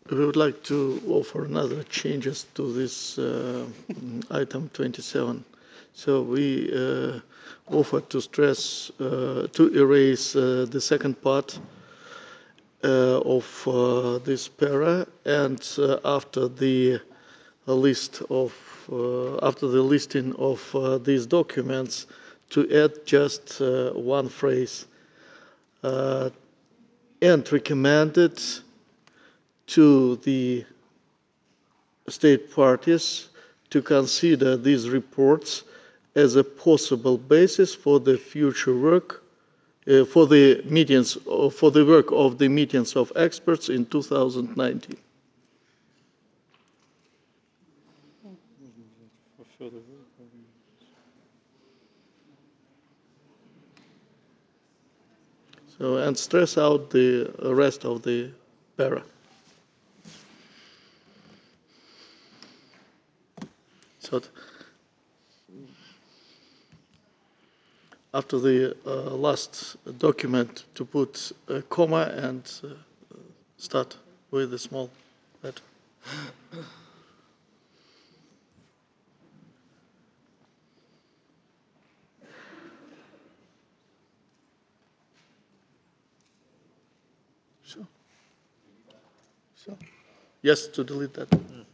We would like to offer another changes to this item 27. So we offer to stress to erase the second part of this para, and after the after the listing of these documents, to add just one phrase and recommended to the state parties to consider these reports as a possible basis for the future work for the meetings for the work of the meetings of experts in 2019. So, and stress out the rest of the para. So after the last document, to put a comma and start with a small letter. So, yes, to delete that.